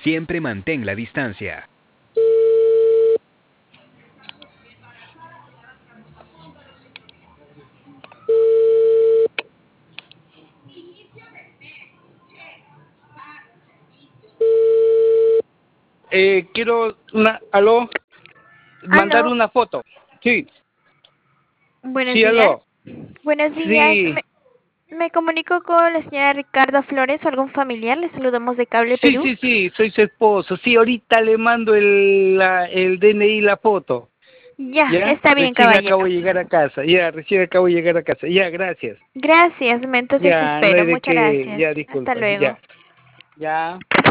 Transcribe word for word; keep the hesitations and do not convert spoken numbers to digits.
Siempre mantén la distancia. Eh, quiero una, aló, mandar Aló, una foto. Sí, buenos sí, días. aló. Buenos días. Sí, Me, me comunico con la señora Ricardo Flores o algún familiar. Le saludamos de Cable sí, Perú. sí, sí, soy su esposo. Sí, ahorita le mando el, la, el D N I, la foto. Ya, ¿Ya? está bien, Recién acabo caballero. de llegar a casa. Ya, recién acabo de llegar a casa. Ya, gracias. Gracias, entonces Ya, no espero. hay de Muchas qué. gracias. Ya, Hasta disculpa. luego. Ya, ya.